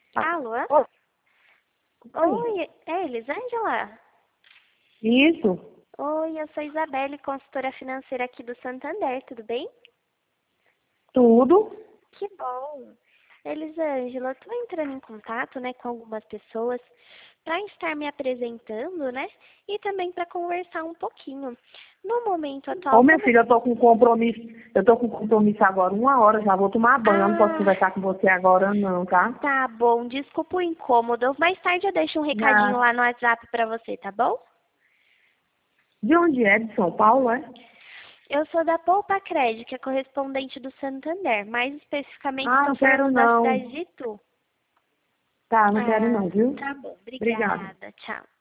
Ah, Alô? oi. Oi, é Elisângela? Isso, Oi, eu sou Isabelle, consultora financeira aqui do Santander, tudo bem? tudo. Que bom. Elisângela, eu tô entrando em contato, né, com algumas pessoas para estar me apresentando, né, e também para conversar um pouquinho. No momento Ô, atual, minha como... filha, eu tô com compromisso agora, 1 hora, já vou tomar banho, eu não posso Ah, conversar com você agora não, tá? tá bom, desculpa o incômodo. Mais tarde eu deixo um recadinho Ah, lá no WhatsApp para você, tá bom? de onde é? De São Paulo, é? Eu sou da Poupa Crédito, que é correspondente do Santander. Mais especificamente, Ah, estou não quero falando da não. cidade de Itu. Tá, não quero Ah, não, viu? tá bom. Obrigada. Obrigada. Tchau.